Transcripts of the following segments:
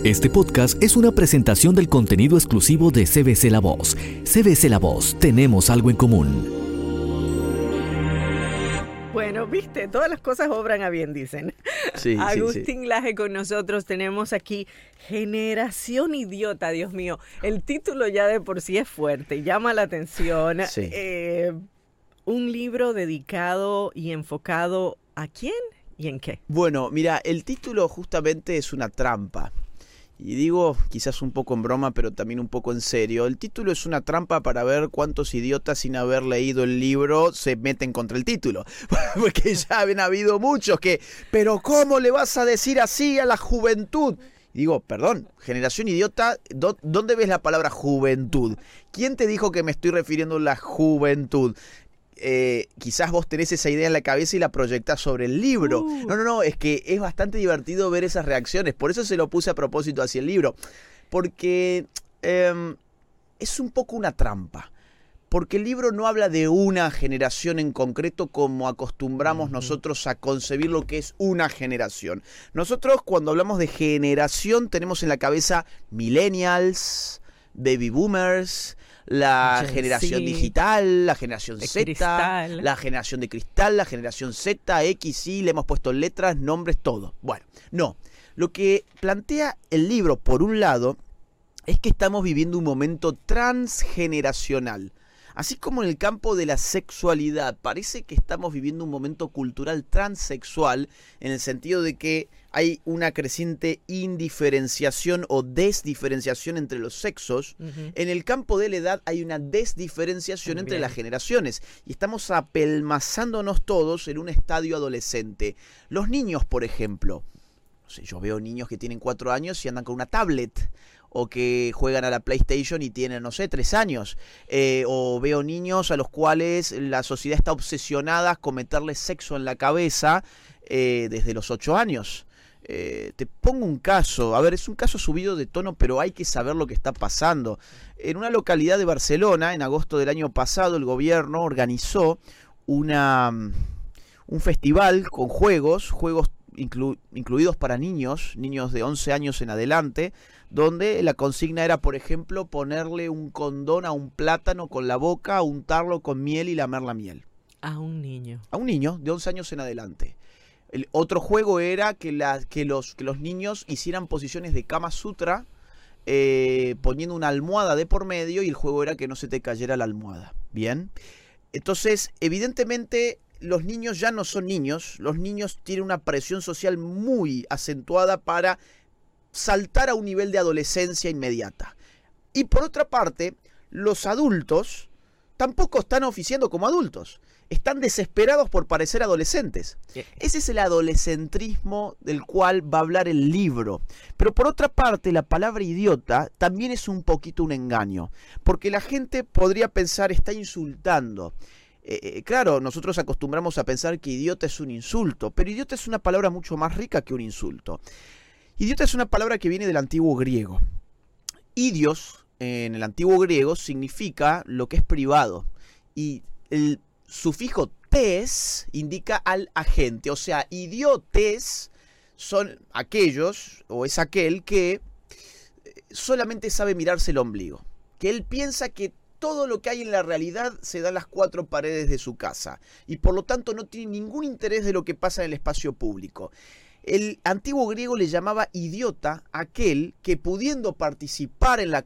Este podcast es una presentación del contenido exclusivo de CBC La Voz. CBC La Voz, tenemos algo en común. Bueno, viste, todas las cosas obran a bien, dicen. Sí, Agustín sí. Laje con nosotros. Tenemos aquí Generación Idiota, Dios mío. El título ya de por sí es fuerte, llama la atención. Sí. Un libro dedicado y enfocado ¿a quién y en qué? Bueno, mira, el título justamente es una trampa. Y digo, quizás un poco en broma, pero también un poco en serio. El título es una trampa para ver cuántos idiotas sin haber leído el libro se meten contra el título. Porque ya han habido muchos que, pero ¿cómo le vas a decir así a la juventud? Y digo, perdón, generación idiota, ¿dónde ves la palabra juventud? ¿Quién te dijo que me estoy refiriendo a la juventud? Quizás vos tenés esa idea en la cabeza y la proyectás sobre el libro. No, es que es bastante divertido ver esas reacciones. Por eso se lo puse a propósito hacia el libro. Porque es un poco una trampa. Porque el libro no habla de una generación en concreto como acostumbramos nosotros a concebir lo que es una generación. Nosotros cuando hablamos de generación tenemos en la cabeza millennials, baby boomers, la Gen generación Z, digital, la generación de Z, cristal. la generación de cristal, la generación Z, X, Y, le hemos puesto letras, nombres, todo. Bueno, no. Lo que plantea el libro, por un lado, es que estamos viviendo un momento transgeneracional. Así como en el campo de la sexualidad, parece que estamos viviendo un momento cultural transexual en el sentido de que hay una creciente indiferenciación o desdiferenciación entre los sexos. En el campo de la edad hay una desdiferenciación entre las generaciones y estamos apelmazándonos todos en un estadio adolescente. Los niños, por ejemplo, no sé, yo veo niños que tienen 4 años y andan con una tablet, o que juegan a la PlayStation y tienen, no sé, 3 años. O veo niños a los cuales la sociedad está obsesionada con meterles sexo en la cabeza desde los 8 años. Te pongo un caso, a ver, es un caso subido de tono, pero hay que saber lo que está pasando. En una localidad de Barcelona, en agosto del año pasado, el gobierno organizó un festival con juegos incluidos para niños de 11 años en adelante, donde la consigna era, por ejemplo, ponerle un condón a un plátano con la boca, untarlo con miel y lamer la miel. A un niño. A un niño de 11 años en adelante. El otro juego era que los niños hicieran posiciones de Kama Sutra, poniendo una almohada de por medio, y el juego era que no se te cayera la almohada. Bien. Entonces, evidentemente, los niños ya no son niños. Los niños tienen una presión social muy acentuada para saltar a un nivel de adolescencia inmediata. Y por otra parte, los adultos tampoco están oficiando como adultos. Están desesperados por parecer adolescentes. Ese es el adolescentrismo del cual va a hablar el libro. Pero por otra parte, la palabra idiota también es un poquito un engaño. Porque la gente podría pensar, está insultando. Claro, nosotros acostumbramos a pensar que idiota es un insulto, pero idiota es una palabra mucho más rica que un insulto. Idiota es una palabra que viene del antiguo griego. Idios, en el antiguo griego, significa lo que es privado. Y el sufijo tes indica al agente. O sea, idiotes son aquellos, o es aquel que solamente sabe mirarse el ombligo. Que él piensa que todo lo que hay en la realidad se da en las 4 paredes de su casa. Y por lo tanto no tiene ningún interés de lo que pasa en el espacio público. El antiguo griego le llamaba idiota aquel que, pudiendo participar en la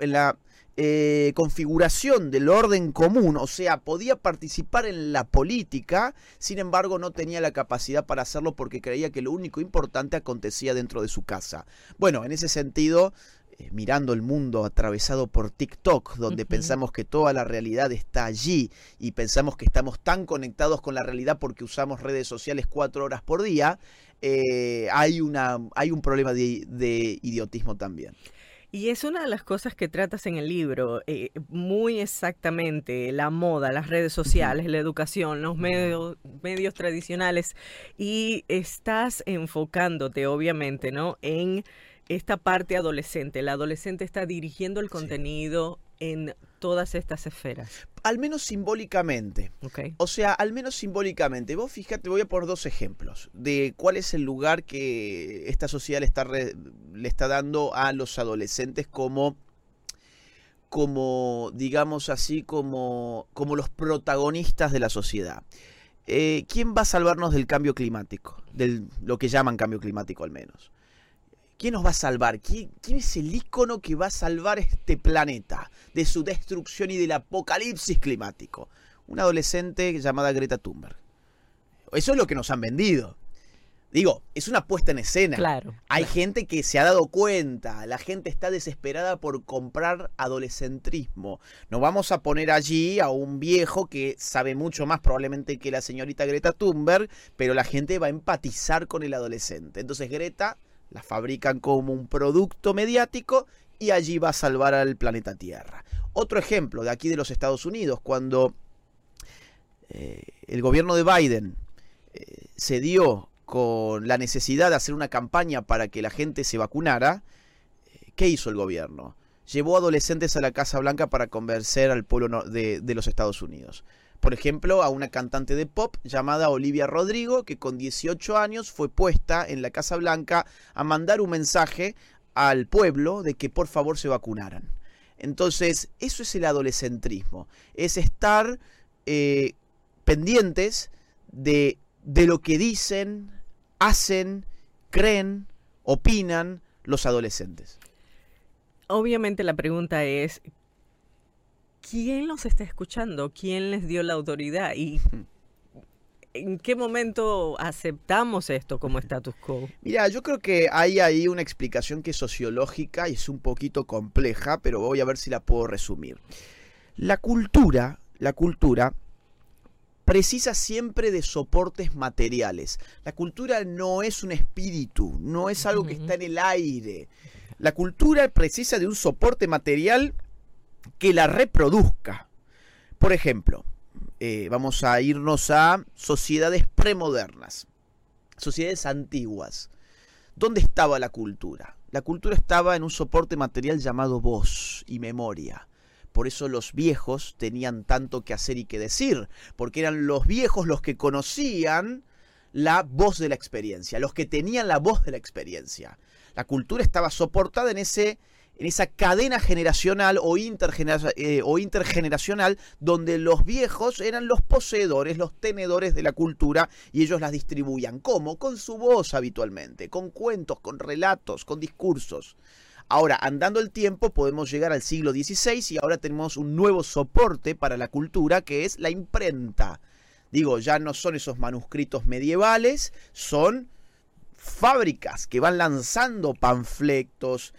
configuración del orden común, o sea, podía participar en la política, sin embargo no tenía la capacidad para hacerlo porque creía que lo único importante acontecía dentro de su casa. Bueno, en ese sentido, mirando el mundo atravesado por TikTok, donde pensamos que toda la realidad está allí y pensamos que estamos tan conectados con la realidad porque usamos redes sociales 4 horas por día, hay un problema de idiotismo también. Y es una de las cosas que tratas en el libro, muy exactamente, la moda, las redes sociales, la educación, los medios tradicionales, y estás enfocándote, obviamente, ¿no?, en esta parte adolescente. El adolescente está dirigiendo el contenido en todas estas esferas. Al menos simbólicamente. Okay. O sea, al menos simbólicamente. Vos fíjate, voy a poner 2 ejemplos de cuál es el lugar que esta sociedad le está dando a los adolescentes como digamos así, como los protagonistas de la sociedad. ¿Quién va a salvarnos del cambio climático? De lo que llaman cambio climático al menos. ¿Quién nos va a salvar? ¿Quién es el ícono que va a salvar este planeta de su destrucción y del apocalipsis climático? Una adolescente llamada Greta Thunberg. Eso es lo que nos han vendido. Digo, es una puesta en escena. Claro. Hay gente que se ha dado cuenta, la gente está desesperada por comprar adolescentrismo. No vamos a poner allí a un viejo que sabe mucho más probablemente que la señorita Greta Thunberg, pero la gente va a empatizar con el adolescente. Entonces Greta la fabrican como un producto mediático y allí va a salvar al planeta Tierra. Otro ejemplo de aquí de los Estados Unidos, cuando el gobierno de Biden se dio con la necesidad de hacer una campaña para que la gente se vacunara, ¿qué hizo el gobierno? Llevó adolescentes a la Casa Blanca para convencer al pueblo de los Estados Unidos. Por ejemplo, a una cantante de pop llamada Olivia Rodrigo, que con 18 años fue puesta en la Casa Blanca a mandar un mensaje al pueblo de que por favor se vacunaran. Entonces, eso es el adolescentrismo. Es estar pendientes de lo que dicen, hacen, creen, opinan los adolescentes. Obviamente la pregunta es, ¿quién los está escuchando? ¿Quién les dio la autoridad? ¿Y en qué momento aceptamos esto como status quo? Mira, yo creo que hay ahí una explicación que es sociológica y es un poquito compleja, pero voy a ver si la puedo resumir. La cultura precisa siempre de soportes materiales. La cultura no es un espíritu, no es algo que está en el aire. La cultura precisa de un soporte material que la reproduzca. Por ejemplo, vamos a irnos a sociedades premodernas, sociedades antiguas. ¿Dónde estaba la cultura? La cultura estaba en un soporte material llamado voz y memoria. Por eso los viejos tenían tanto que hacer y que decir, porque eran los viejos los que conocían la voz de la experiencia, los que tenían la voz de la experiencia. La cultura estaba soportada en esa cadena generacional o intergeneracional donde los viejos eran los poseedores, los tenedores de la cultura y ellos las distribuían. ¿Cómo? Con su voz habitualmente, con cuentos, con relatos, con discursos. Ahora, andando el tiempo, podemos llegar al siglo XVI y ahora tenemos un nuevo soporte para la cultura que es la imprenta. Digo, ya no son esos manuscritos medievales, son fábricas que van lanzando panfletos,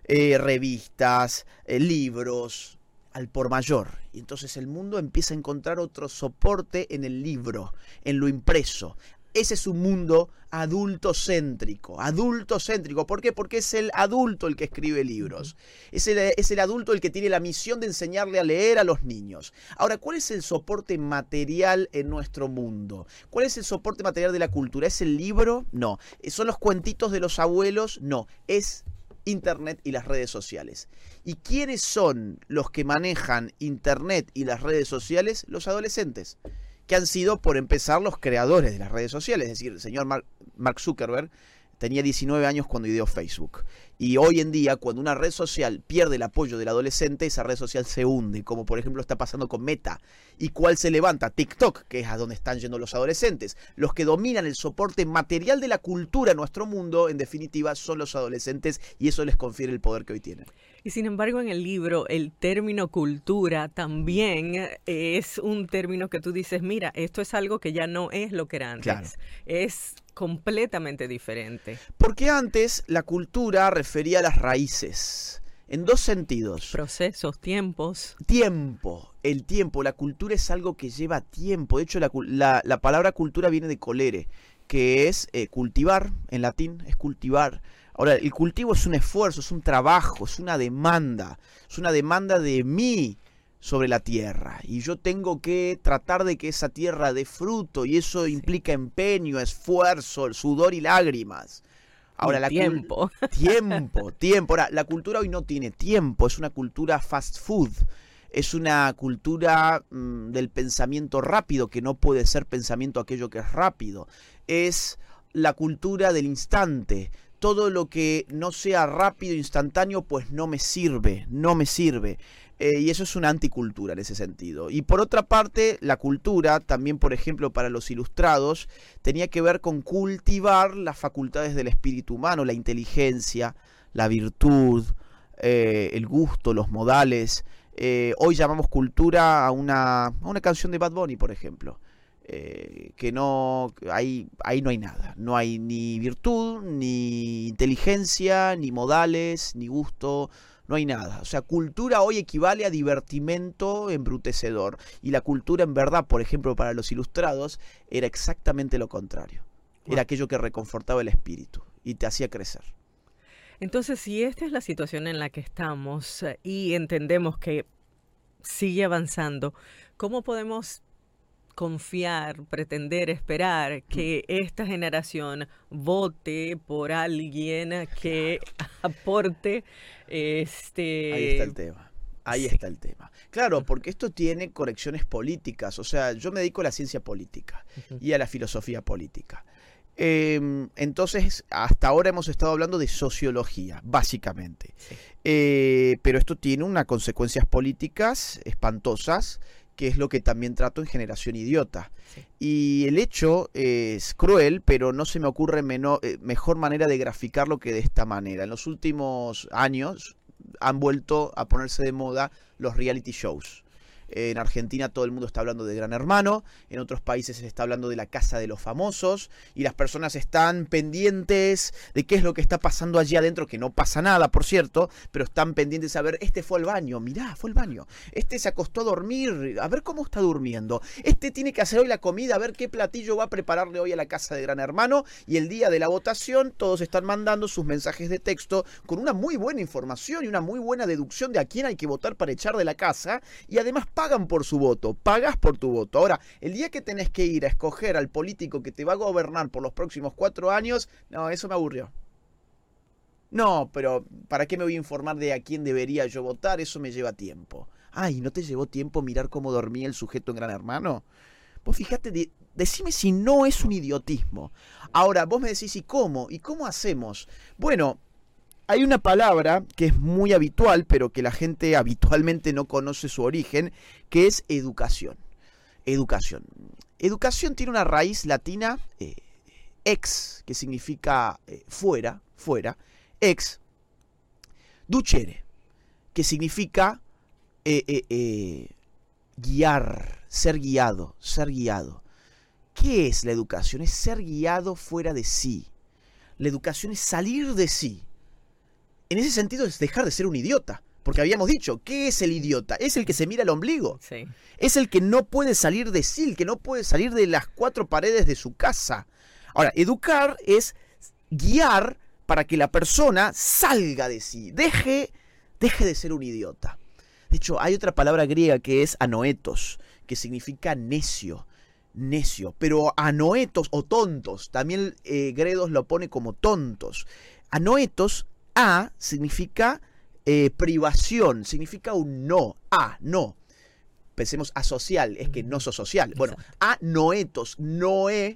revistas, libros al por mayor. Y entonces el mundo empieza a encontrar otro soporte en el libro, en lo impreso. Ese es un mundo adultocéntrico. ¿Por qué? Porque es el adulto el que escribe libros. Es el adulto el que tiene la misión de enseñarle a leer a los niños. Ahora, ¿cuál es el soporte material en nuestro mundo? ¿Cuál es el soporte material de la cultura? ¿Es el libro? No. ¿Son los cuentitos de los abuelos? No. Es Internet y las redes sociales. ¿Y quiénes son los que manejan Internet y las redes sociales? Los adolescentes, que han sido, por empezar, los creadores de las redes sociales. Es decir, el señor Mark Zuckerberg tenía 19 años cuando ideó Facebook. Y hoy en día, cuando una red social pierde el apoyo del adolescente, esa red social se hunde, como por ejemplo está pasando con Meta. ¿Y cuál se levanta? TikTok, que es a donde están yendo los adolescentes. Los que dominan el soporte material de la cultura en nuestro mundo, en definitiva, son los adolescentes y eso les confiere el poder que hoy tienen. Y sin embargo, en el libro, el término cultura también es un término que tú dices, mira, esto es algo que ya no es lo que era antes. Claro. Es completamente diferente. Porque antes la cultura refería a las raíces, en dos sentidos. Procesos, tiempos. El tiempo, la cultura es algo que lleva tiempo. De hecho, la palabra cultura viene de colere, que es cultivar, en latín es cultivar. Ahora, el cultivo es un esfuerzo, es un trabajo, es una demanda de mí sobre la tierra. Y yo tengo que tratar de que esa tierra dé fruto y eso implica empeño, esfuerzo, sudor y lágrimas. Ahora, tiempo. Ahora, la cultura hoy no tiene tiempo, es una cultura fast food. Es una cultura del pensamiento rápido, que no puede ser pensamiento aquello que es rápido. Es la cultura del instante. Todo lo que no sea rápido, instantáneo, pues no me sirve, no me sirve. Y eso es una anticultura en ese sentido. Y por otra parte, la cultura, también por ejemplo para los ilustrados, tenía que ver con cultivar las facultades del espíritu humano, la inteligencia, la virtud, el gusto, los modales. Hoy llamamos cultura a una canción de Bad Bunny, por ejemplo. Que no, ahí no hay nada, no hay ni virtud, ni inteligencia, ni modales, ni gusto, no hay nada. O sea, cultura hoy equivale a divertimento embrutecedor, y la cultura en verdad, por ejemplo para los ilustrados, era exactamente lo contrario. Era aquello que reconfortaba el espíritu y te hacía crecer. Entonces, si esta es la situación en la que estamos y entendemos que sigue avanzando, ¿cómo podemos confiar, pretender, esperar que esta generación vote por alguien que aporte Ahí está el tema. Ahí está el tema. Claro, porque esto tiene conexiones políticas. O sea, yo me dedico a la ciencia política y a la filosofía política. Entonces, hasta ahora hemos estado hablando de sociología, básicamente. Sí. Pero esto tiene unas consecuencias políticas espantosas, que es lo que también trato en Generación Idiota. Sí. Y el hecho es cruel, pero no se me ocurre mejor manera de graficarlo que de esta manera. En los últimos años han vuelto a ponerse de moda los reality shows. En Argentina todo el mundo está hablando de Gran Hermano, en otros países se está hablando de la Casa de los Famosos, y las personas están pendientes de qué es lo que está pasando allí adentro, que no pasa nada, por cierto, pero están pendientes a ver, este fue al baño, mirá, fue al baño, este se acostó a dormir, a ver cómo está durmiendo, este tiene que hacer hoy la comida, a ver qué platillo va a prepararle hoy a la casa de Gran Hermano, y el día de la votación todos están mandando sus mensajes de texto con una muy buena información y una muy buena deducción de a quién hay que votar para echar de la casa, y además pagan por su voto, pagas por tu voto. Ahora, el día que tenés que ir a escoger al político que te va a gobernar por los próximos 4 años, no, eso me aburrió. No, pero ¿para qué me voy a informar de a quién debería yo votar? Eso me lleva tiempo. Ay, ¿no te llevó tiempo mirar cómo dormía el sujeto en Gran Hermano? Vos fíjate, decime si no es un idiotismo. Ahora, vos me decís, ¿y cómo? ¿Y cómo hacemos? Bueno, hay una palabra que es muy habitual, pero que la gente habitualmente no conoce su origen, que es educación. Educación. Educación tiene una raíz latina, ex, que significa fuera, ex, ducere, que significa guiar, ser guiado. ¿Qué es la educación? Es ser guiado fuera de sí. La educación es salir de sí. En ese sentido es dejar de ser un idiota. Porque habíamos dicho, ¿qué es el idiota? Es el que se mira al ombligo. Sí. Es el que no puede salir de sí, el que no puede salir de las 4 paredes de su casa. Ahora, educar es guiar para que la persona salga de sí, deje de ser un idiota. De hecho, hay otra palabra griega que es anoetos, que significa necio, pero anoetos o tontos, también Gredos lo pone como tontos. Anoetos, a significa privación, significa un no, no. Pensemos asocial, es que no sos social. Bueno, anoetos, noeo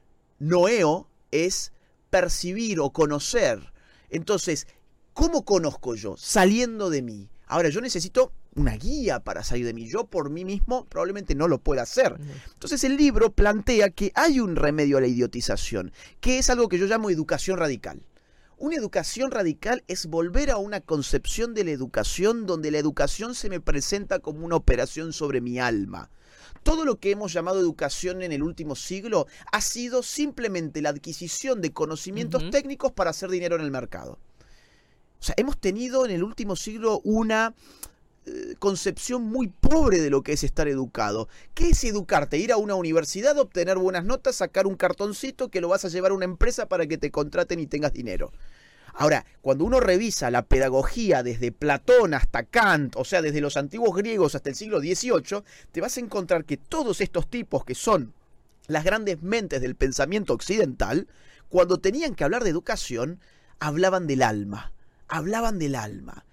es percibir o conocer. Entonces, ¿cómo conozco yo? Saliendo de mí. Ahora, yo necesito una guía para salir de mí. Yo por mí mismo probablemente no lo pueda hacer. Entonces el libro plantea que hay un remedio a la idiotización, que es algo que yo llamo educación radical. Una educación radical es volver a una concepción de la educación donde la educación se me presenta como una operación sobre mi alma. Todo lo que hemos llamado educación en el último siglo ha sido simplemente la adquisición de conocimientos técnicos para hacer dinero en el mercado. O sea, hemos tenido en el último siglo una concepción muy pobre de lo que es estar educado. ¿Qué es educarte? Ir a una universidad, obtener buenas notas, sacar un cartoncito que lo vas a llevar a una empresa para que te contraten y tengas dinero. Ahora, cuando uno revisa la pedagogía desde Platón hasta Kant, o sea, desde los antiguos griegos hasta el siglo XVIII, te vas a encontrar que todos estos tipos que son las grandes mentes del pensamiento occidental, cuando tenían que hablar de educación, hablaban del alma.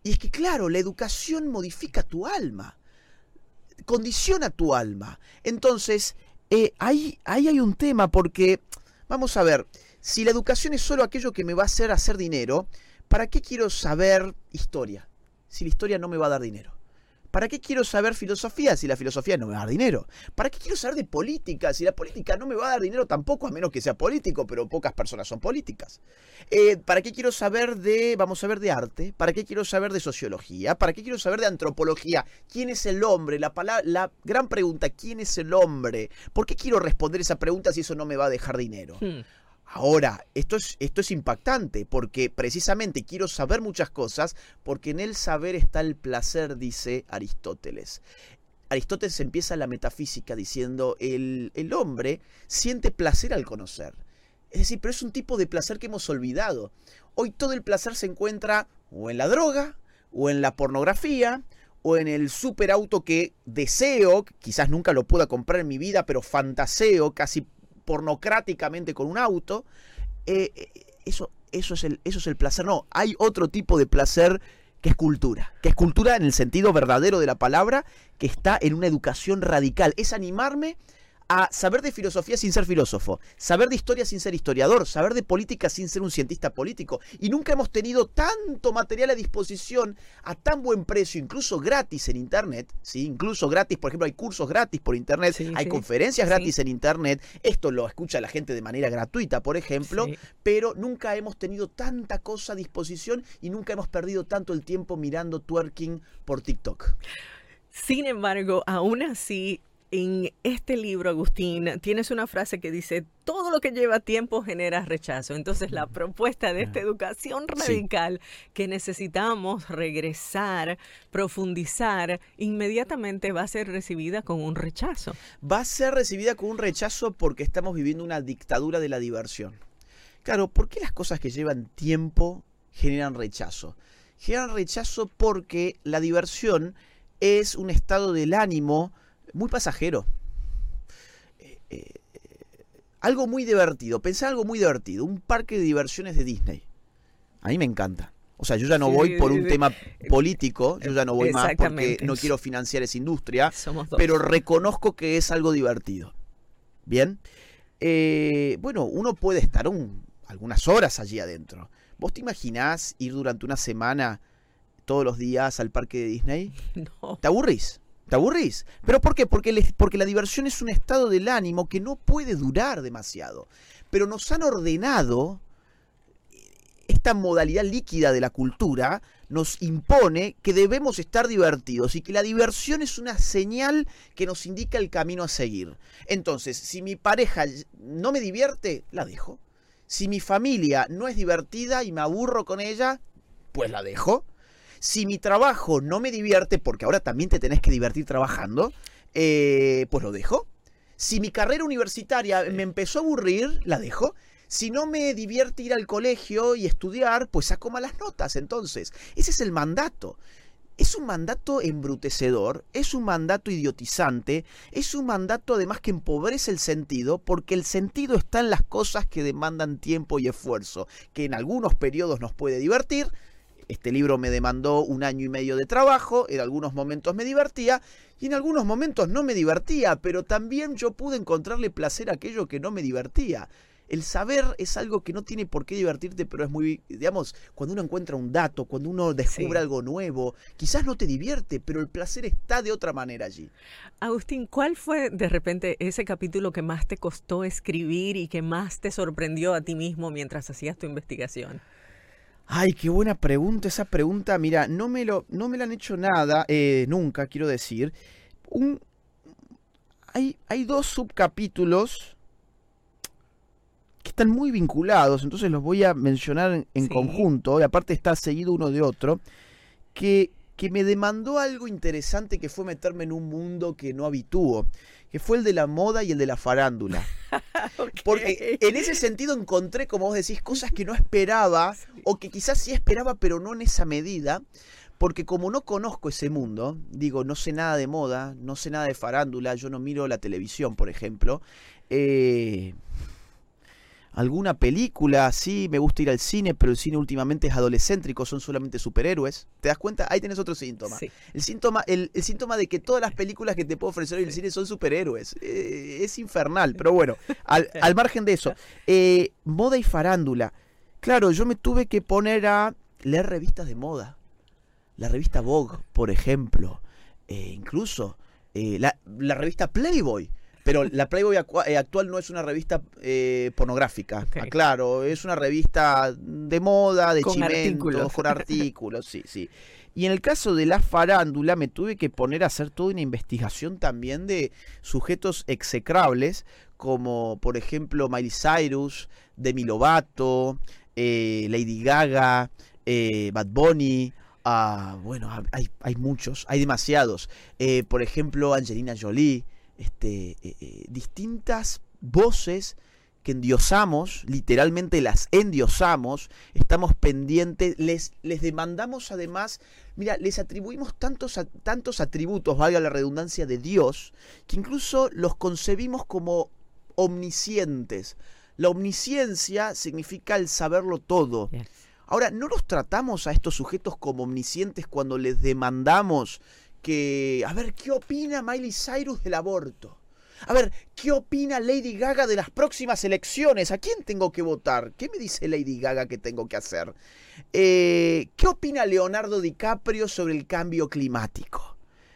Y es que, claro, la educación modifica tu alma, condiciona tu alma. Entonces, ahí hay un tema porque, vamos a ver, si la educación es solo aquello que me va a hacer dinero, ¿para qué quiero saber historia? Si la historia no me va a dar dinero. ¿Para qué quiero saber filosofía si la filosofía no me va a dar dinero? ¿Para qué quiero saber de política si la política no me va a dar dinero tampoco, a menos que sea político, pero pocas personas son políticas? ¿Para qué quiero saber vamos a ver, de arte? ¿Para qué quiero saber de sociología? ¿Para qué quiero saber de antropología? ¿Quién es el hombre? La gran pregunta, ¿quién es el hombre? ¿Por qué quiero responder esa pregunta si eso no me va a dejar dinero? Ahora, esto es impactante porque precisamente quiero saber muchas cosas porque en el saber está el placer, dice Aristóteles. Aristóteles empieza la metafísica diciendo el hombre siente placer al conocer. Es decir, pero es un tipo de placer que hemos olvidado. Hoy todo el placer se encuentra o en la droga, o en la pornografía, o en el superauto que deseo, quizás nunca lo pueda comprar en mi vida, pero fantaseo casi pornocráticamente con un auto. Eso es el placer. No, hay otro tipo de placer que es cultura en el sentido verdadero de la palabra, que está en una educación radical. Es animarme a saber de filosofía sin ser filósofo, saber de historia sin ser historiador, saber de política sin ser un cientista político. Y nunca hemos tenido tanto material a disposición a tan buen precio, incluso gratis en internet, ¿sí? Incluso gratis, por ejemplo, hay cursos gratis por internet, hay conferencias gratis en internet, esto lo escucha la gente de manera gratuita, por ejemplo, pero nunca hemos tenido tanta cosa a disposición y nunca hemos perdido tanto el tiempo mirando twerking por TikTok. Sin embargo, aún así, en este libro, Agustín, tienes una frase que dice: todo lo que lleva tiempo genera rechazo. Entonces, la propuesta de esta educación radical que necesitamos regresar, profundizar, inmediatamente va a ser recibida con un rechazo. Va a ser recibida con un rechazo porque estamos viviendo una dictadura de la diversión. Claro, ¿por qué las cosas que llevan tiempo generan rechazo? Generan rechazo porque la diversión es un estado del ánimo muy pasajero. Algo muy divertido. Pensá algo muy divertido. Un parque de diversiones de Disney. A mí me encanta. O sea, yo ya no voy por un tema político. Yo ya no voy más porque no quiero financiar esa industria. Pero reconozco que es algo divertido. Bien. Bueno, uno puede estar algunas horas allí adentro. ¿Vos te imaginás ir durante una semana todos los días al parque de Disney? No. ¿Te aburrís? ¿Te aburrís? ¿Pero por qué? Porque la diversión es un estado del ánimo que no puede durar demasiado. Pero nos han ordenado, esta modalidad líquida de la cultura nos impone que debemos estar divertidos y que la diversión es una señal que nos indica el camino a seguir. Entonces, si mi pareja no me divierte, la dejo. Si mi familia no es divertida y me aburro con ella, pues la dejo. Si mi trabajo no me divierte, porque ahora también te tenés que divertir trabajando, pues lo dejo. Si mi carrera universitaria me empezó a aburrir, la dejo. Si no me divierte ir al colegio y estudiar, pues saco malas notas. Entonces, ese es el mandato. Es un mandato embrutecedor, es un mandato idiotizante, es un mandato además que empobrece el sentido, porque el sentido está en las cosas que demandan tiempo y esfuerzo, que en algunos periodos nos puede divertir. Este libro me demandó 1 año y medio de trabajo, en algunos momentos me divertía y en algunos momentos no me divertía, pero también yo pude encontrarle placer a aquello que no me divertía. El saber es algo que no tiene por qué divertirte, pero es muy, digamos, cuando uno encuentra un dato, cuando uno descubre algo nuevo, quizás no te divierte, pero el placer está de otra manera allí. Agustín, ¿cuál fue de repente ese capítulo que más te costó escribir y que más te sorprendió a ti mismo mientras hacías tu investigación? Ay, qué buena pregunta. Esa pregunta, mira, no me la han hecho nunca, quiero decir. Hay 2 subcapítulos que están muy vinculados, entonces los voy a mencionar en conjunto, y aparte está seguido uno de otro, que me demandó algo interesante, que fue meterme en un mundo que no habitúo, que fue el de la moda y el de la farándula. Porque en ese sentido encontré, como vos decís, cosas que no esperaba, o que quizás sí esperaba, pero no en esa medida, porque como no conozco ese mundo, digo, no sé nada de moda, no sé nada de farándula, yo no miro la televisión, por ejemplo. alguna película, sí, me gusta ir al cine, pero el cine últimamente es adolescéntrico, son solamente superhéroes. ¿Te das cuenta? Ahí tenés otro síntoma. Sí. El síntoma de que todas las películas que te puedo ofrecer hoy en el cine son superhéroes. Es infernal, pero bueno, al margen de eso. Moda y farándula. Claro, yo me tuve que poner a leer revistas de moda. La revista Vogue, por ejemplo. Incluso la revista Playboy. Pero la Playboy actual no es una revista pornográfica, Okay. claro, es una revista de moda, de Con chimentos, artículos. con artículos, sí, sí. Y en el caso de la farándula me tuve que poner a hacer toda una investigación también de sujetos execrables, como por ejemplo Miley Cyrus, Demi Lovato, Lady Gaga, Bad Bunny. Bueno, hay muchos, hay demasiados. Por ejemplo, Angelina Jolie. Distintas voces que endiosamos, literalmente las endiosamos, estamos pendientes, les demandamos además, mira, les atribuimos tantos atributos, valga la redundancia, de Dios, que incluso los concebimos como omniscientes. La omnisciencia significa el saberlo todo. Yes. Ahora, ¿no los tratamos a estos sujetos como omniscientes cuando les demandamos que, a ver, ¿qué opina Miley Cyrus del aborto? A ver, ¿qué opina Lady Gaga de las próximas elecciones? ¿A quién tengo que votar? ¿Qué me dice Lady Gaga que tengo que hacer? ¿Qué opina Leonardo DiCaprio sobre el cambio climático?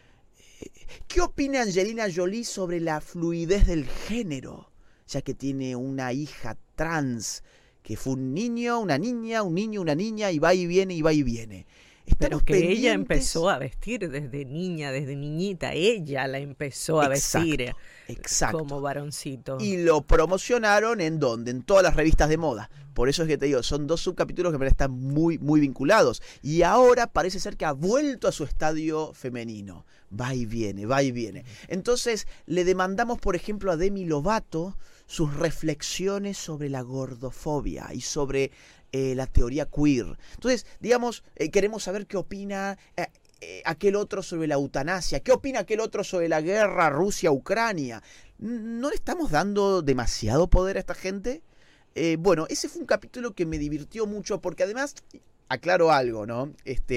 ¿Qué opina Angelina Jolie sobre la fluidez del género? Ya que tiene una hija trans, que fue un niño, una niña, un niño, una niña, y va y viene, y va y viene. Pero que ella empezó a vestir desde niña, desde niñita. Ella la empezó a vestir como varoncito. Y lo promocionaron ¿en dónde? En todas las revistas de moda. Por eso es que te digo, son dos subcapítulos que me están muy, muy vinculados. Y ahora parece ser que ha vuelto a su estadio femenino. Va y viene, va y viene. Entonces le demandamos, por ejemplo, a Demi Lovato sus reflexiones sobre la gordofobia y sobre la teoría queer. Entonces, digamos, queremos saber qué opina aquel otro sobre la eutanasia, qué opina aquel otro sobre la guerra Rusia-Ucrania. ¿No le estamos dando demasiado poder a esta gente? Bueno, ese fue un capítulo que me divirtió mucho porque además, aclaro algo, ¿no?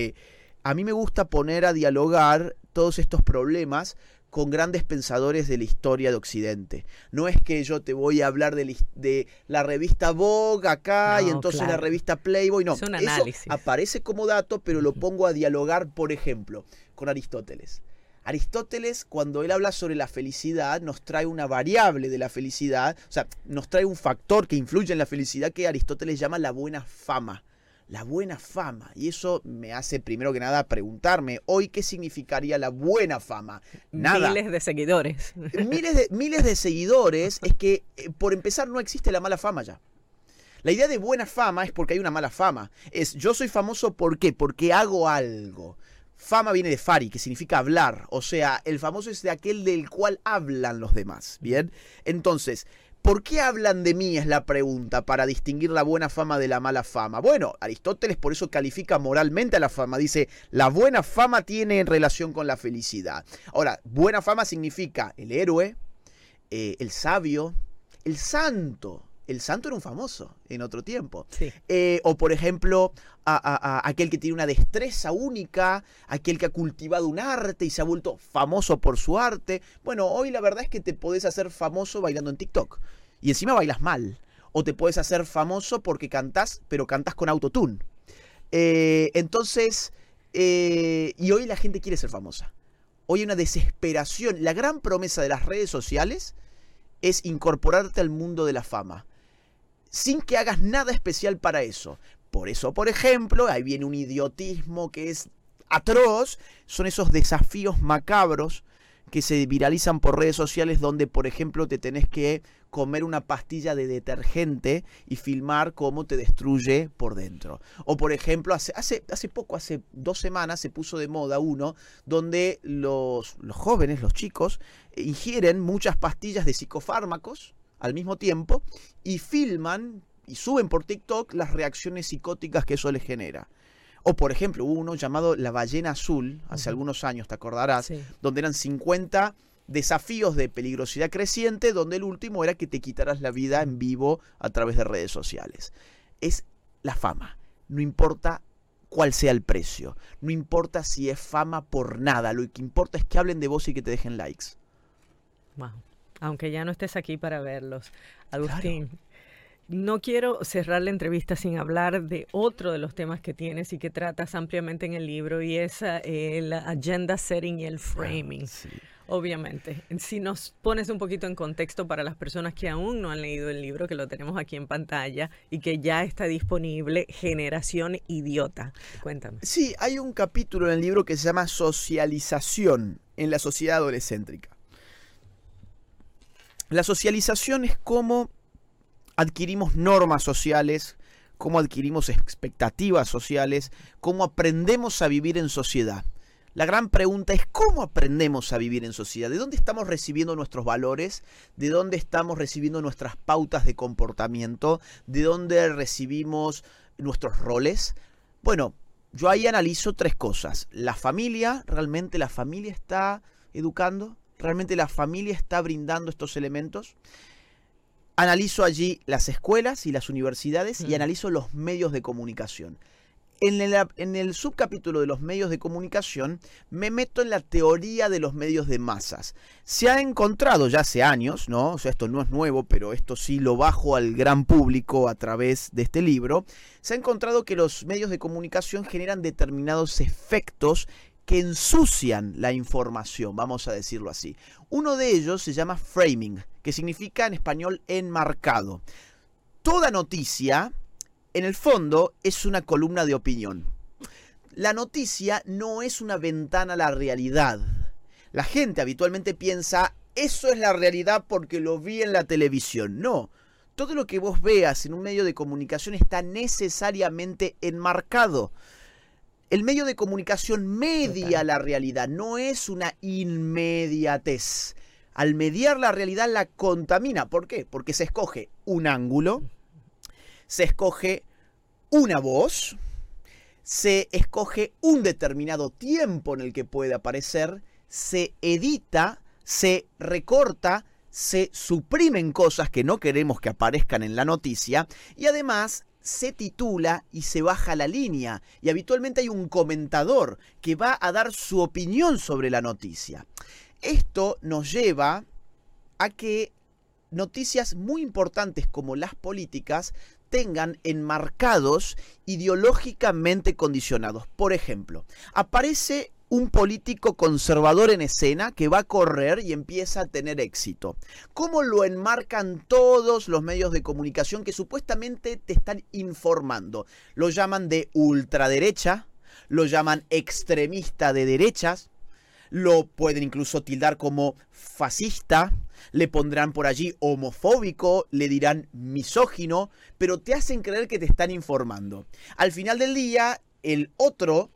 A mí me gusta poner a dialogar todos estos problemas con grandes pensadores de la historia de Occidente. No es que yo te voy a hablar de la revista Vogue acá y entonces la revista Playboy, no. Es un análisis. Eso aparece como dato, pero lo pongo a dialogar, por ejemplo, con Aristóteles. Aristóteles, cuando él habla sobre la felicidad, nos trae una variable de la felicidad, o sea, nos trae un factor que influye en la felicidad que Aristóteles llama la buena fama. La buena fama. Y eso me hace, primero que nada, preguntarme, hoy, ¿qué significaría la buena fama? Nada. Miles de seguidores. Miles de seguidores. Es que, por empezar, no existe la mala fama ya. La idea de buena fama es porque hay una mala fama. Yo soy famoso, ¿por qué? Porque hago algo. Fama viene de fari, que significa hablar. O sea, el famoso es de aquel del cual hablan los demás. ¿Bien? Entonces, ¿por qué hablan de mí? Es la pregunta para distinguir la buena fama de la mala fama. Bueno, Aristóteles por eso califica moralmente a la fama. Dice, la buena fama tiene en relación con la felicidad. Ahora, buena fama significa el héroe, el sabio, el santo. El santo era un famoso en otro tiempo. Sí. O por ejemplo, aquel que tiene una destreza única, aquel que ha cultivado un arte y se ha vuelto famoso por su arte. Bueno, hoy la verdad es que te podés hacer famoso bailando en TikTok. Y encima bailas mal. O te podés hacer famoso porque cantás, pero cantás con autotune. Entonces, y hoy la gente quiere ser famosa. Hoy hay una desesperación. La gran promesa de las redes sociales es incorporarte al mundo de la fama, sin que hagas nada especial para eso. Por eso, por ejemplo, ahí viene un idiotismo que es atroz. Son esos desafíos macabros que se viralizan por redes sociales donde, por ejemplo, te tenés que comer una pastilla de detergente y filmar cómo te destruye por dentro. O, por ejemplo, hace poco, hace 2 semanas, se puso de moda uno donde los jóvenes, los chicos, ingieren muchas pastillas de psicofármacos al mismo tiempo y filman y suben por TikTok las reacciones psicóticas que eso les genera. O por ejemplo, hubo uno llamado La Ballena Azul, hace algunos años, te acordarás, Sí. donde eran 50 desafíos de peligrosidad creciente, donde el último era que te quitaras la vida en vivo a través de redes sociales. Es la fama, no importa cuál sea el precio, no importa si es fama por nada, lo que importa es que hablen de vos y que te dejen likes. Wow. Aunque ya no estés aquí para verlos, Agustín. Claro. No quiero cerrar la entrevista sin hablar de otro de los temas que tienes y que tratas ampliamente en el libro, y es la agenda setting y el framing. Sí. Obviamente, si nos pones un poquito en contexto para las personas que aún no han leído el libro, que lo tenemos aquí en pantalla y que ya está disponible, Generación Idiota. Cuéntame. Sí, hay un capítulo en el libro que se llama Socialización en la sociedad adolescéntrica. La socialización es cómo adquirimos normas sociales, cómo adquirimos expectativas sociales, cómo aprendemos a vivir en sociedad. La gran pregunta es ¿cómo aprendemos a vivir en sociedad? ¿De dónde estamos recibiendo nuestros valores? ¿De dónde estamos recibiendo nuestras pautas de comportamiento? ¿De dónde recibimos nuestros roles? Bueno, yo ahí analizo 3 cosas. La familia, ¿realmente la familia está educando? ¿Realmente la familia está brindando estos elementos? Analizo allí las escuelas y las universidades y analizo los medios de comunicación. En el subcapítulo de los medios de comunicación me meto en la teoría de los medios de masas. Se ha encontrado ya hace años, ¿no? O sea, esto no es nuevo, pero esto sí lo bajo al gran público a través de este libro. Se ha encontrado que los medios de comunicación generan determinados efectos que ensucian la información, vamos a decirlo así. Uno de ellos se llama framing, que significa en español enmarcado. Toda noticia, en el fondo, es una columna de opinión. La noticia no es una ventana a la realidad. La gente habitualmente piensa, eso es la realidad porque lo vi en la televisión. No, todo lo que vos veas en un medio de comunicación está necesariamente enmarcado. El medio de comunicación media la realidad, no es una inmediatez. Al mediar la realidad la contamina. ¿Por qué? Porque se escoge un ángulo, se escoge una voz, se escoge un determinado tiempo en el que puede aparecer, se edita, se recorta, se suprimen cosas que no queremos que aparezcan en la noticia y además se titula y se baja la línea y habitualmente hay un comentador que va a dar su opinión sobre la noticia. Esto nos lleva a que noticias muy importantes como las políticas tengan enmarcados ideológicamente condicionados. Por ejemplo, aparece un político conservador en escena que va a correr y empieza a tener éxito. ¿Cómo lo enmarcan todos los medios de comunicación que supuestamente te están informando? Lo llaman de ultraderecha, lo llaman extremista de derechas, lo pueden incluso tildar como fascista, le pondrán por allí homofóbico, le dirán misógino, pero te hacen creer que te están informando. Al final del día, el otro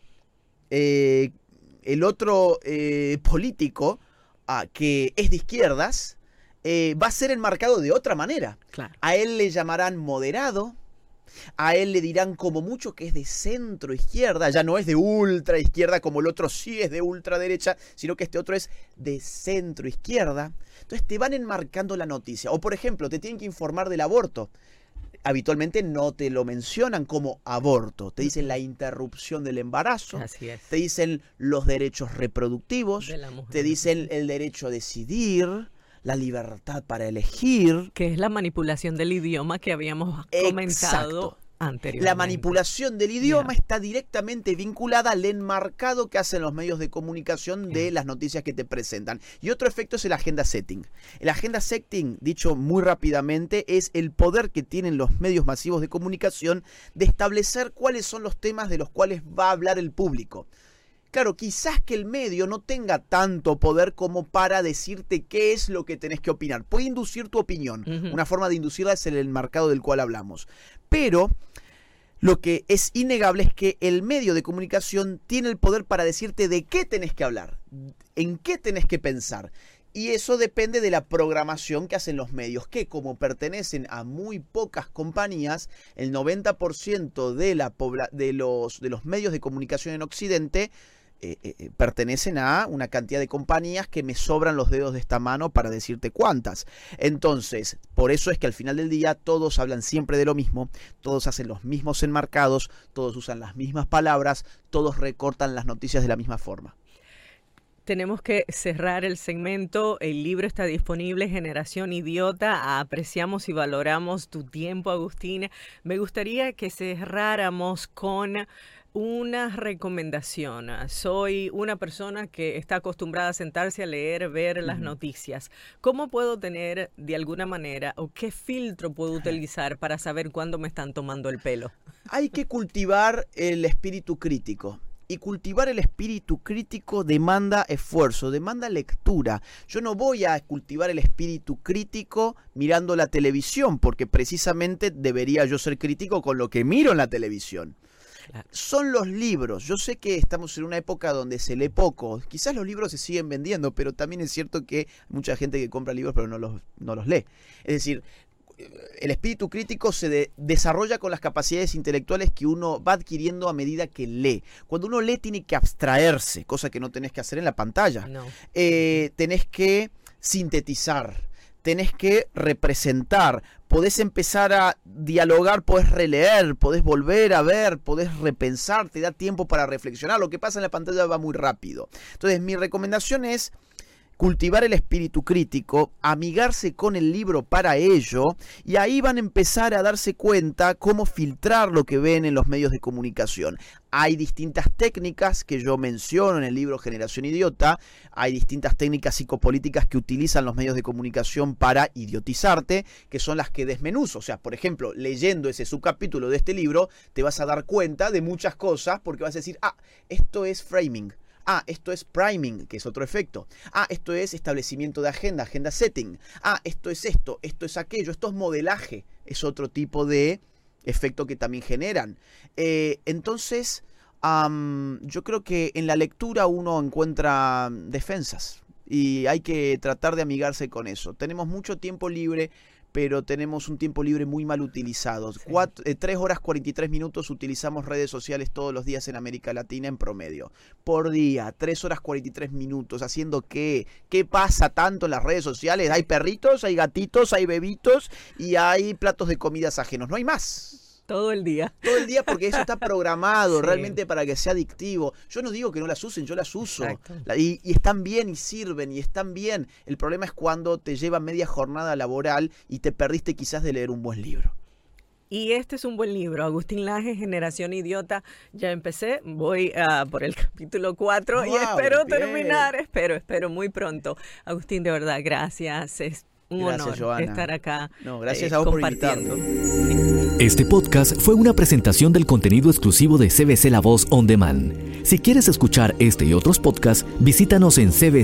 político que es de izquierdas va a ser enmarcado de otra manera. Claro. A él le llamarán moderado, a él le dirán como mucho que es de centro izquierda, ya no es de ultra izquierda como el otro sí es de ultraderecha, sino que este otro es de centro izquierda. Entonces te van enmarcando la noticia. O por ejemplo, te tienen que informar del aborto. Habitualmente no te lo mencionan como aborto, te dicen la interrupción del embarazo, así es, te dicen los derechos reproductivos, te dicen el derecho a decidir, la libertad para elegir. Que es la manipulación del idioma que habíamos comentado anteriormente. La manipulación del idioma está directamente vinculada al enmarcado que hacen los medios de comunicación de las noticias que te presentan. Y otro efecto es el agenda setting. El agenda setting, dicho muy rápidamente, es el poder que tienen los medios masivos de comunicación de establecer cuáles son los temas de los cuales va a hablar el público. Claro, quizás que el medio no tenga tanto poder como para decirte qué es lo que tenés que opinar. Puede inducir tu opinión. Una forma de inducirla es el enmarcado del cual hablamos. Pero lo que es innegable es que el medio de comunicación tiene el poder para decirte de qué tenés que hablar, en qué tenés que pensar. Y eso depende de la programación que hacen los medios, que como pertenecen a muy pocas compañías, el 90% de los medios de comunicación en Occidente pertenecen a una cantidad de compañías que me sobran los dedos de esta mano para decirte cuántas. Entonces, por eso es que al final del día todos hablan siempre de lo mismo, todos hacen los mismos enmarcados, todos usan las mismas palabras, todos recortan las noticias de la misma forma. Tenemos que cerrar el segmento. El libro está disponible, Generación Idiota. Apreciamos y valoramos tu tiempo, Agustín. Me gustaría que cerráramos con una recomendación. Soy una persona que está acostumbrada a sentarse a leer, ver las noticias. ¿Cómo puedo tener de alguna manera o qué filtro puedo utilizar para saber cuándo me están tomando el pelo? Hay que cultivar el espíritu crítico. Y cultivar el espíritu crítico demanda esfuerzo, demanda lectura. Yo no voy a cultivar el espíritu crítico mirando la televisión, porque precisamente debería yo ser crítico con lo que miro en la televisión. Claro. Son los libros. Yo sé que estamos en una época donde se lee poco. Quizás los libros se siguen vendiendo, pero también es cierto que hay mucha gente que compra libros pero no los lee. Es decir, el espíritu crítico se desarrolla con las capacidades intelectuales que uno va adquiriendo a medida que lee. Cuando uno lee tiene que abstraerse, cosa que no tenés que hacer en la pantalla. No. Tenés que sintetizar, tenés que representar, podés empezar a dialogar, podés releer, podés volver a ver, podés repensar, te da tiempo para reflexionar. Lo que pasa en la pantalla va muy rápido. Entonces, mi recomendación es cultivar el espíritu crítico, amigarse con el libro para ello, y ahí van a empezar a darse cuenta cómo filtrar lo que ven en los medios de comunicación. Hay distintas técnicas que yo menciono en el libro Generación Idiota, hay distintas técnicas psicopolíticas que utilizan los medios de comunicación para idiotizarte, que son las que desmenuzo. O sea, por ejemplo, leyendo ese subcapítulo de este libro, te vas a dar cuenta de muchas cosas, porque vas a decir, esto es framing. Esto es priming, que es otro efecto. Esto es establecimiento de agenda setting. Esto es aquello, esto es modelaje, es otro tipo de efecto que también generan. Entonces, yo creo que en la lectura uno encuentra defensas y hay que tratar de amigarse con eso. Tenemos mucho tiempo libre, pero tenemos un tiempo libre muy mal utilizado. Sí. 3 horas 43 minutos utilizamos redes sociales todos los días en América Latina en promedio. Por día, 3 horas 43 minutos. ¿Haciendo qué? ¿Qué pasa tanto en las redes sociales? Hay perritos, hay gatitos, hay bebitos y hay platos de comidas ajenos. No hay más. Todo el día. Todo el día, porque eso está programado realmente para que sea adictivo. Yo no digo que no las usen, yo las uso. Y están bien y sirven y están bien. El problema es cuando te lleva media jornada laboral y te perdiste quizás de leer un buen libro. Y este es un buen libro, Agustín Laje, Generación Idiota. Ya empecé, voy por el capítulo 4 y espero terminar, espero muy pronto. Agustín, de verdad, gracias. Es un honor, Joana, estar acá. Gracias a vos por invitarme. Este podcast fue una presentación del contenido exclusivo de CBC La Voz On Demand. Si quieres escuchar este y otros podcasts, visítanos en cbclavoz.com.